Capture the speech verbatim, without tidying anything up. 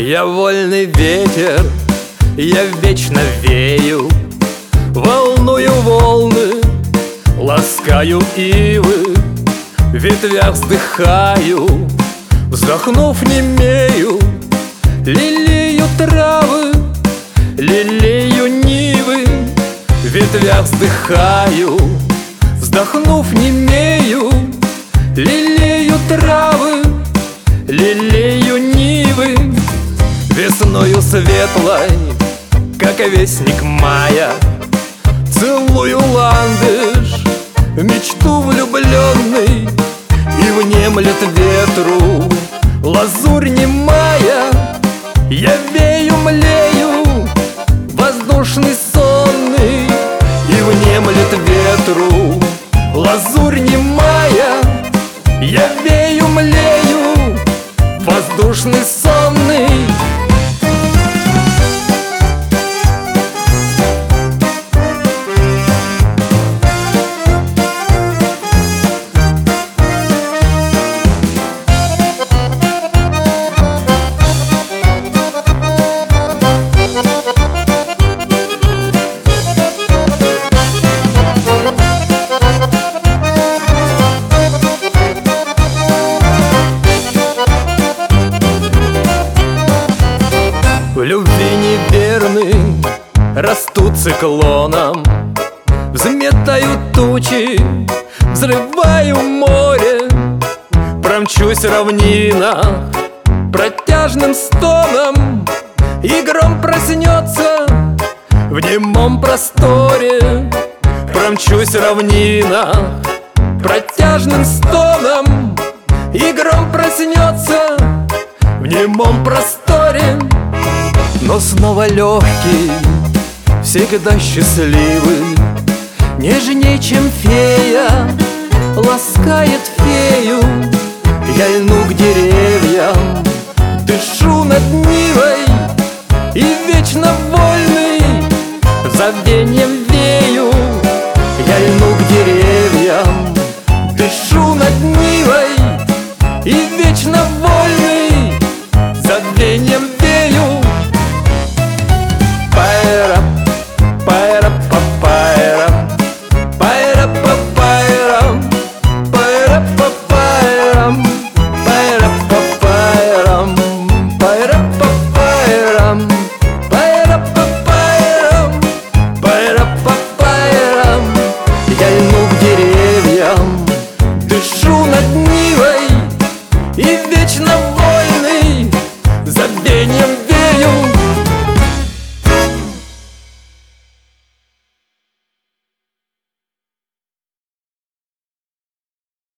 Я вольный ветер, я вечно вею, волную волны, ласкаю ивы, в ветвях вздыхаю, вздохнув немею, лелею травы, лелею нивы, в ветвях вздыхаю, вздохнув немею, лелею травы, лелею нивы. Весною светлой, как вестник мая, целую ландыш, в мечту влюбленный, и внемлет ветру лазурь немая. Я вею, млею, воздушный сонный, и внемлет ветру лазурь немая. Я вею, млею, воздушный сонный. В любви неверный растут циклоном, взметаю тучи, взрываю море, промчусь в равнинах протяжным стоном, и гром проснется в немом просторе. Промчусь в равнинах протяжным стоном, и гром проснется в немом просторе. Но снова легкий, всегда счастливый, нежней, чем фея, ласкает фею. Я льну к деревьям, дышу над нивой, и вечно вольный забвеньем вею. Я льну к деревьям, дышу над нивой, и вечно вольный забвеньем вею. Пайра, пайра, папайра, пайра, папайра, пайра, папайра, пайра, папайра, пайра, папайра, пайра, папайра, пайра, папайра. Я льну к деревьям, дышу над ними.